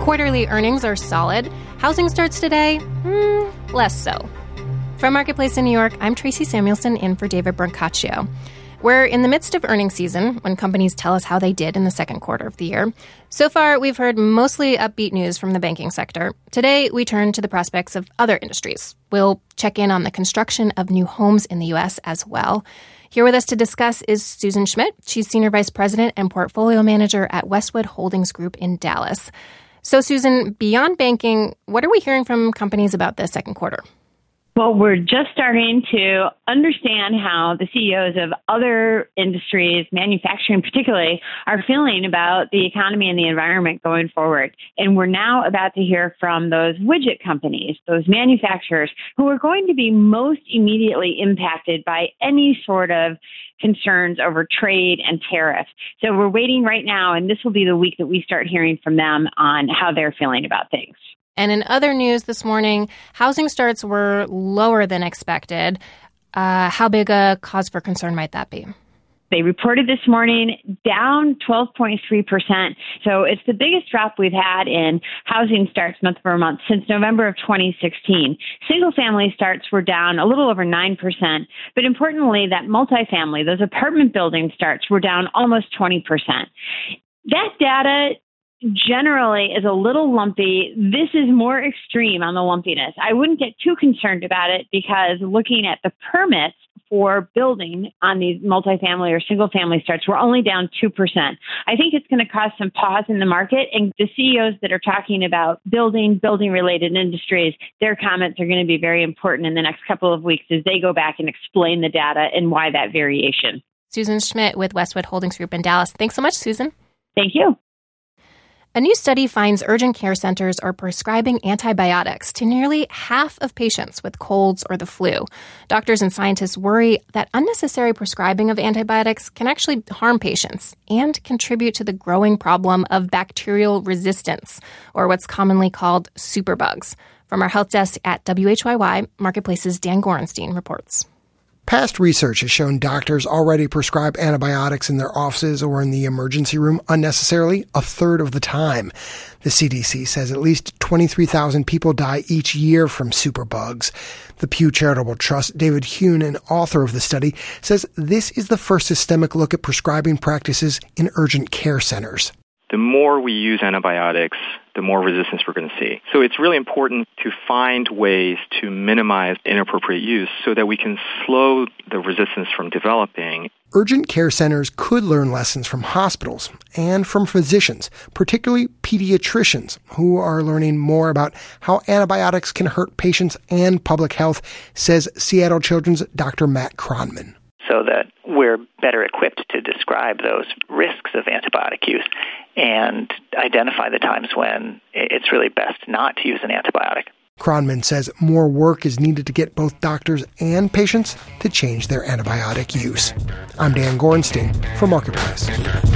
Quarterly earnings are solid. Housing starts today, less so. From Marketplace in New York, I'm Tracy Samuelson in for David Brancaccio. We're in the midst of earnings season when companies tell us how they did in the second quarter of the year. So far, we've heard mostly upbeat news from the banking sector. Today, we turn to the prospects of other industries. We'll check in on the construction of new homes in the U.S. as well. Here with us to discuss is Susan Schmidt. She's Senior Vice President and Portfolio Manager at Westwood Holdings Group in Dallas. So, Susan, beyond banking, what are we hearing from companies about the second quarter? Well, we're just starting to understand how the CEOs of other industries, manufacturing particularly, are feeling about the economy and the environment going forward. And we're now about to hear from those widget companies, those manufacturers, who are going to be most immediately impacted by any sort of concerns over trade and tariffs. So we're waiting right now, and this will be the week that we start hearing from them on how they're feeling about things. And in other news this morning, housing starts were lower than expected. How big a cause for concern might that be? They reported this morning down 12.3%. So it's the biggest drop we've had in housing starts month over month since November of 2016. Single-family starts were down a little over 9%. But importantly, that multifamily, those apartment building starts were down almost 20%. That data generally is a little lumpy. This is more extreme on the lumpiness. I wouldn't get too concerned about it because looking at the permits for building on these multifamily or single family starts, we're only down 2%. I think it's going to cause some pause in the market, and the CEOs that are talking about building related industries, their comments are going to be very important in the next couple of weeks as they go back and explain the data and why that variation. Susan Schmidt with Westwood Holdings Group in Dallas. Thanks so much, Susan. Thank you. A new study finds urgent care centers are prescribing antibiotics to nearly half of patients with colds or the flu. Doctors and scientists worry that unnecessary prescribing of antibiotics can actually harm patients and contribute to the growing problem of bacterial resistance, or what's commonly called superbugs. From our health desk at WHYY, Marketplace's Dan Gorenstein reports. Past research has shown doctors already prescribe antibiotics in their offices or in the emergency room unnecessarily a third of the time. The CDC says at least 23,000 people die each year from superbugs. The Pew Charitable Trust, David Hune, an author of the study, says this is the first systemic look at prescribing practices in urgent care centers. The more we use antibiotics, the more resistance we're going to see. So it's really important to find ways to minimize inappropriate use so that we can slow the resistance from developing. Urgent care centers could learn lessons from hospitals and from physicians, particularly pediatricians, who are learning more about how antibiotics can hurt patients and public health, says Seattle Children's Dr. Matt Kronman. So that we're better equipped to describe those risks of antibiotic use and identify the times when it's really best not to use an antibiotic. Kronman says more work is needed to get both doctors and patients to change their antibiotic use. I'm Dan Gorenstein for Marketplace.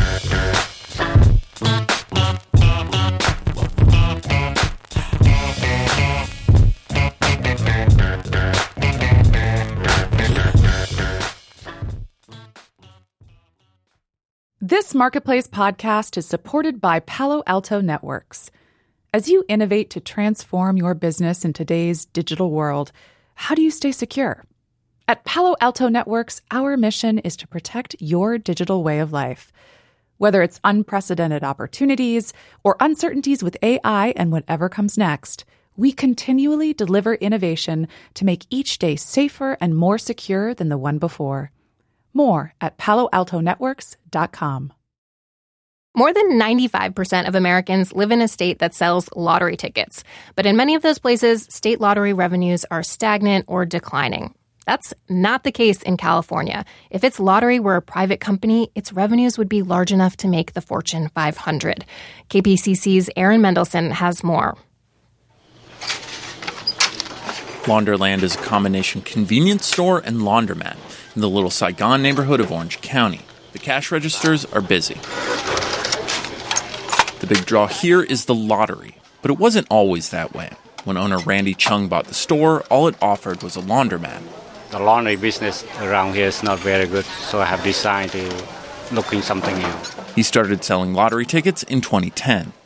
This Marketplace podcast is supported by Palo Alto Networks. As you innovate to transform your business in today's digital world, how do you stay secure? At Palo Alto Networks, our mission is to protect your digital way of life. Whether it's unprecedented opportunities or uncertainties with AI and whatever comes next, we continually deliver innovation to make each day safer and more secure than the one before. More at PaloAltoNetworks.com. More than 95% of Americans live in a state that sells lottery tickets. But in many of those places, state lottery revenues are stagnant or declining. That's not the case in California. If its lottery were a private company, its revenues would be large enough to make the Fortune 500. KPCC's Aaron Mendelson has more. Launderland is a combination convenience store and laundromat in the Little Saigon neighborhood of Orange County. The cash registers are busy. The big draw here is the lottery, but it wasn't always that way. When owner Randy Chung bought the store, all it offered was a laundromat. The laundry business around here is not very good, so I have decided to look in something else. He started selling lottery tickets in 2010.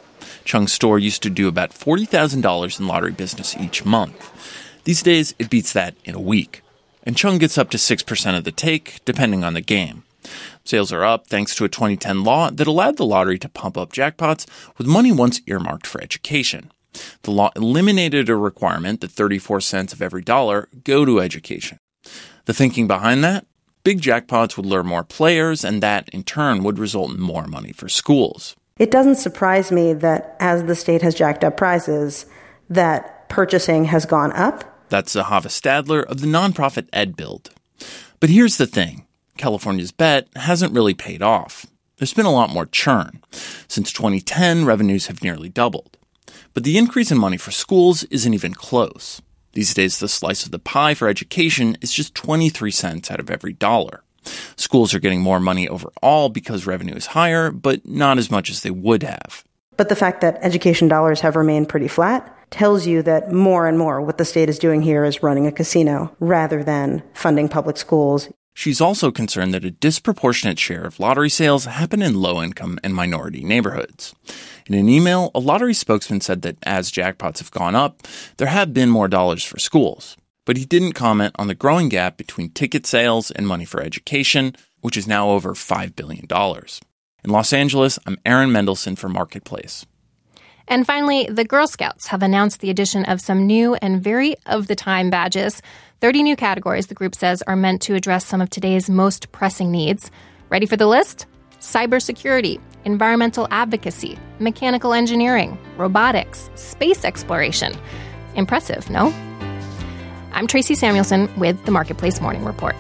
Chung's store used to do about $40,000 in lottery business each month. These days, it beats that in a week. And Chung gets up to 6% of the take, depending on the game. Sales are up thanks to a 2010 law that allowed the lottery to pump up jackpots with money once earmarked for education. The law eliminated a requirement that 34 cents of every dollar go to education. The thinking behind that? Big jackpots would lure more players, and that, in turn, would result in more money for schools. It doesn't surprise me that as the state has jacked up prices, that purchasing has gone up. That's Zahava Stadler of the nonprofit EdBuild. But here's the thing. California's bet hasn't really paid off. There's been a lot more churn. Since 2010, revenues have nearly doubled. But the increase in money for schools isn't even close. These days, the slice of the pie for education is just 23 cents out of every dollar. Schools are getting more money overall because revenue is higher, but not as much as they would have. But the fact that education dollars have remained pretty flat tells you that more and more what the state is doing here is running a casino rather than funding public schools. She's also concerned that a disproportionate share of lottery sales happen in low-income and minority neighborhoods. In an email, a lottery spokesman said that as jackpots have gone up, there have been more dollars for schools. But he didn't comment on the growing gap between ticket sales and money for education, which is now over $5 billion. In Los Angeles, I'm Aaron Mendelson for Marketplace. And finally, the Girl Scouts have announced the addition of some new and very of-the-time badges. 30 new categories, the group says, are meant to address some of today's most pressing needs. Ready for the list? Cybersecurity, environmental advocacy, mechanical engineering, robotics, space exploration. Impressive, no? I'm Tracy Samuelson with the Marketplace Morning Report.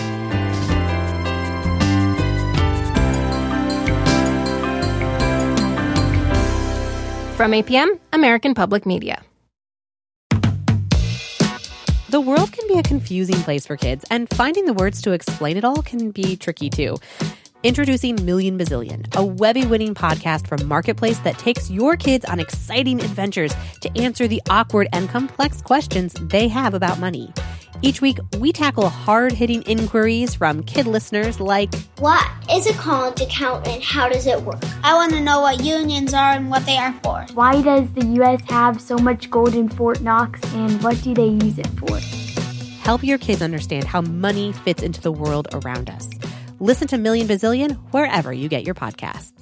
From APM, American Public Media. The world can be a confusing place for kids, and finding the words to explain it all can be tricky too. Introducing Million Bazillion, a Webby-winning podcast from Marketplace that takes your kids on exciting adventures to answer the awkward and complex questions they have about money. Each week, we tackle hard-hitting inquiries from kid listeners like, what is a college account and how does it work? I want to know what unions are and what they are for. Why does the U.S. have so much gold in Fort Knox and what do they use it for? Help your kids understand how money fits into the world around us. Listen to Million Bazillion wherever you get your podcasts.